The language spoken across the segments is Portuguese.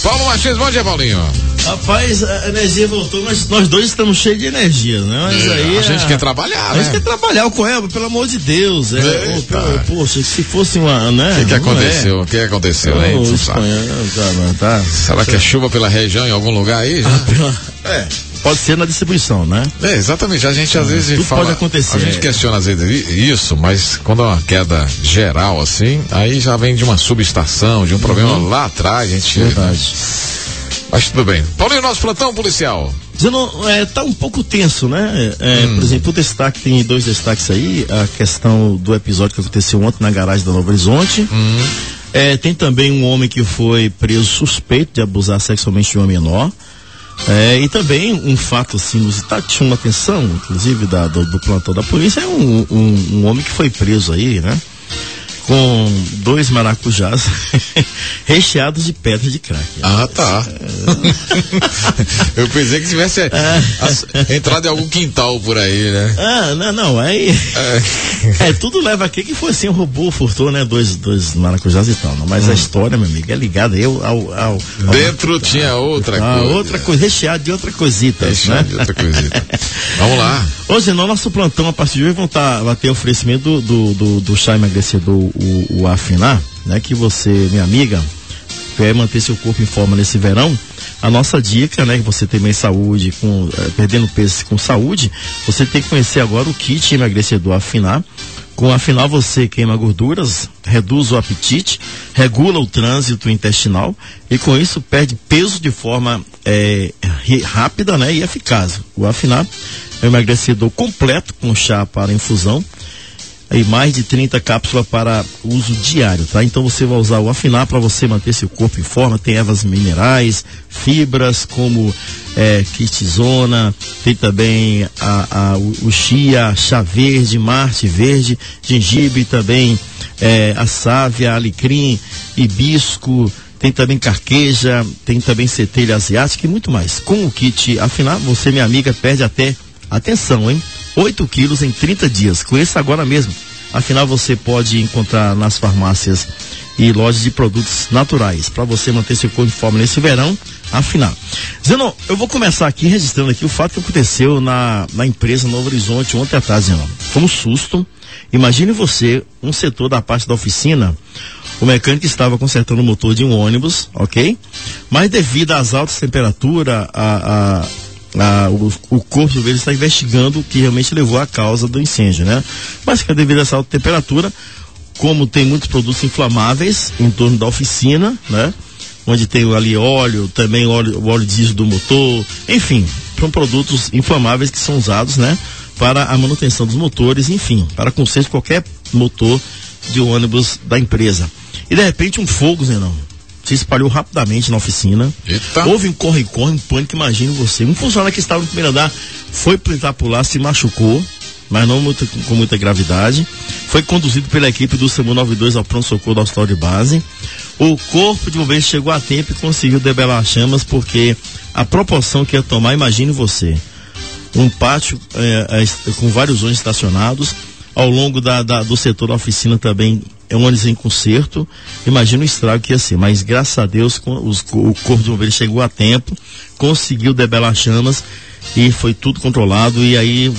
Paulo Martins, bom dia, Paulinho. Rapaz, a energia voltou, mas nós dois estamos cheios de energia, né? Mas aí a gente quer trabalhar, né? A gente quer trabalhar, o Coelho, pelo amor de Deus. Poxa, se fosse uma, né? O que aconteceu? O que aconteceu, hein? Será que é chuva pela região em algum lugar aí? Pode ser na distribuição, né? Exatamente. A gente às vezes tudo fala. Pode acontecer. A gente questiona às vezes isso, mas quando é uma queda geral assim, aí já vem de uma subestação, de um problema lá atrás, a gente. Verdade. Mas tudo bem. Paulinho, nosso plantão policial. Tá um pouco tenso, né? Por exemplo, tem 2 destaques aí, a questão do episódio que aconteceu ontem na garagem da Novo Horizonte. Tem também um homem que foi preso suspeito de abusar sexualmente de uma menor. E também um fato assim, inusitado que chama atenção, inclusive do plantão da polícia, é um homem que foi preso aí, né? Com 2 maracujás recheados de pedras de crack. Ah, tá. Eu pensei que tivesse entrado em algum quintal por aí, né? Não, aí tudo leva aqui que foi assim, um robô furtou, né? 2 maracujás e tal, não, mas a história, meu amigo, é ligada aí ao dentro tinha outra coisa. Outra coisa, recheado de outra coisita. Recheado de outra coisita. Vamos lá. Hoje, no nosso plantão, a partir de hoje, vai ter oferecimento do chá emagrecedor, o Afinar, né? Que você, minha amiga, quer manter seu corpo em forma nesse verão. A nossa dica, né? Que você tem mais saúde, perdendo peso com saúde, você tem que conhecer agora o kit emagrecedor Afinar. Com o Afinar você queima gorduras, reduz o apetite, regula o trânsito intestinal e com isso perde peso de forma rápida, né? E eficaz. O Afinar é um emagrecedor completo com chá para infusão e mais de 30 cápsulas para uso diário, tá? Então você vai usar o Afinar para você manter seu corpo em forma. Tem ervas minerais, fibras como quitizona, tem também o chia, chá verde, marte verde, gengibre, também a sávia, alecrim, hibisco, tem também carqueja, tem também centelha asiática e muito mais. Com o kit Afinar, você, minha amiga, perde até, atenção, hein? 8 quilos em 30 dias. Conheça agora mesmo. Afinal, você pode encontrar nas farmácias e lojas de produtos naturais para você manter seu corpo em forma nesse verão. Afinal, Zenon, eu vou começar aqui registrando aqui o fato que aconteceu na empresa Novo Horizonte ontem à tarde, Zenon. Foi um susto. Imagine você, um setor da parte da oficina, o mecânico estava consertando o motor de um ônibus, ok? Mas devido às altas temperaturas, o corpo dele está investigando o que realmente levou à causa do incêndio, né? Mas que devido a essa alta temperatura, como tem muitos produtos inflamáveis em torno da oficina, né? Onde tem ali óleo, também o óleo diesel do motor, enfim, são produtos inflamáveis que são usados, né? Para a manutenção dos motores, enfim, para conserto de qualquer motor de ônibus da empresa. E de repente um fogo, Zenão, se espalhou rapidamente na oficina. Eita. Houve um corre-corre, um pânico, imagine você. Um funcionário que estava no primeiro andar foi tentar pular, se machucou, mas não com muita gravidade. Foi conduzido pela equipe do SAMU 92 ao pronto-socorro do hospital de base. O corpo de bombeiros chegou a tempo e conseguiu debelar as chamas, porque a proporção que ia tomar, imagine você, um pátio com vários ônibus estacionados, ao longo do setor da oficina também ônibus em conserto. Imagina o estrago que ia ser, mas graças a Deus o corpo de bombeiro chegou a tempo, conseguiu debelar chamas e foi tudo controlado. E aí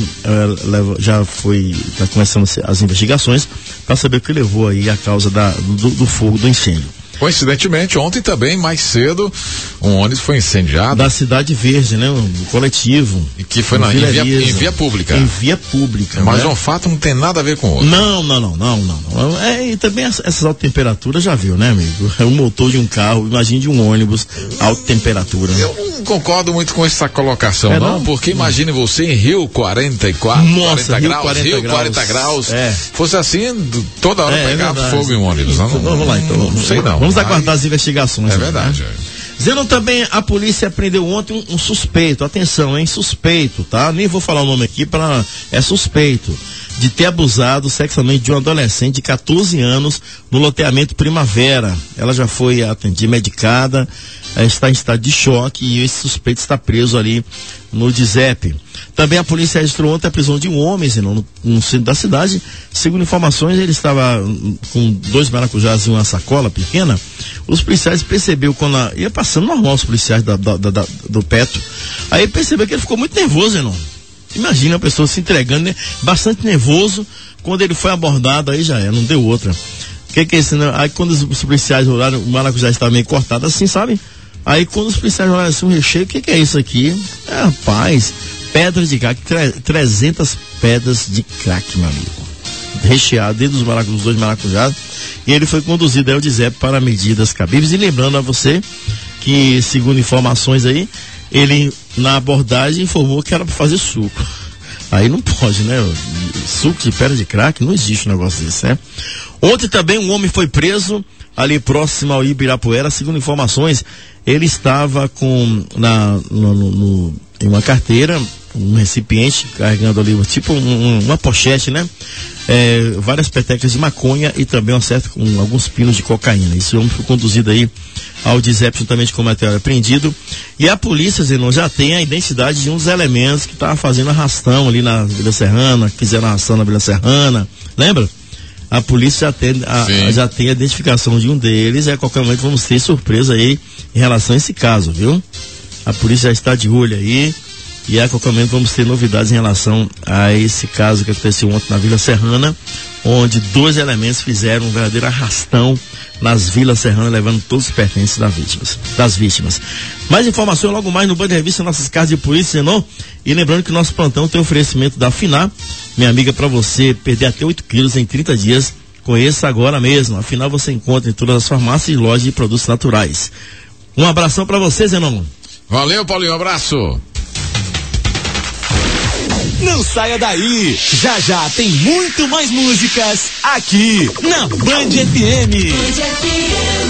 tá começando as investigações para saber o que levou aí a causa do fogo, do incêndio. Coincidentemente, ontem também, mais cedo, um ônibus foi incendiado. Da Cidade Verde, né? Um coletivo. E que foi em via pública. Em via pública. Mas né? um fato não tem nada a ver com o outro. Não. E também essas altas temperaturas, já viu, né, amigo? É o motor de um carro, imagine de um ônibus, alta temperatura. Eu não concordo muito com essa colocação, não, porque imagine você em Rio 44, Nossa, 40 Rio graus, 40 Rio graus. 40 graus. Fosse assim, toda hora pegar verdade. fogo em um ônibus. Não, vamos lá, então. Não sei não. Vamos aguardar as investigações. É verdade. Né? Zenon, também a polícia prendeu ontem um suspeito, atenção, hein, suspeito, tá? Nem vou falar o nome aqui, é suspeito de ter abusado sexualmente de uma adolescente de 14 anos no loteamento Primavera. Ela já foi atendida, medicada, está em estado de choque e esse suspeito está preso ali no DIZEP. Também a polícia registrou ontem a prisão de um homem no centro da cidade. Segundo informações, ele estava com 2 maracujás e uma sacola pequena. Os policiais perceberam quando ia passando normal, os policiais do Petro. Aí percebeu que ele ficou muito nervoso, Zenon. Imagina a pessoa se entregando, né? Bastante nervoso. Quando ele foi abordado, aí já não deu outra. O que é isso, né? Aí quando os policiais olharam, o maracujá estava meio cortado assim, sabe? Aí quando os policiais olharam assim, o recheio, o que é isso aqui? Rapaz, pedras de crack, 300 pedras de crack, meu amigo. Recheado dentro dos 2 maracujás. E ele foi conduzido ao DIZEP para medidas cabíveis. E lembrando a você que, segundo informações aí, ele na abordagem informou que era para fazer suco. Aí não pode, né? Suco de pedra de crack, não existe um negócio desse, né? Ontem também um homem foi preso ali próximo ao Ibirapuera. Segundo informações, ele estava em uma carteira, um recipiente, carregando ali tipo uma pochete, né? Várias petecas de maconha e também com alguns pinos de cocaína. Esse homem foi conduzido aí ao DIZEP juntamente com o material apreendido. E a polícia, Zenon, já tem a identidade de um dos elementos que estavam fazendo arrastão ali na Vila Serrana, que fizeram arrastão na Vila Serrana. Lembra? A polícia já tem a identificação de um deles. A qualquer momento vamos ter surpresa aí em relação a esse caso, viu? A polícia já está de olho aí. E a qualquer momento vamos ter novidades em relação a esse caso que aconteceu ontem na Vila Serrana, onde 2 elementos fizeram um verdadeiro arrastão nas Vilas Serranas, levando todos os pertences das vítimas. Mais informações logo mais no Band Revista, nossas casas de polícia, não? E lembrando que o nosso plantão tem oferecimento da Finar, minha amiga, para você perder até 8 quilos em 30 dias. Conheça agora mesmo. Afinal, você encontra em todas as farmácias e lojas de produtos naturais. Um abração para você, Zenon. Valeu, Paulinho, um abraço. Não saia daí, já tem muito mais músicas aqui na Band FM.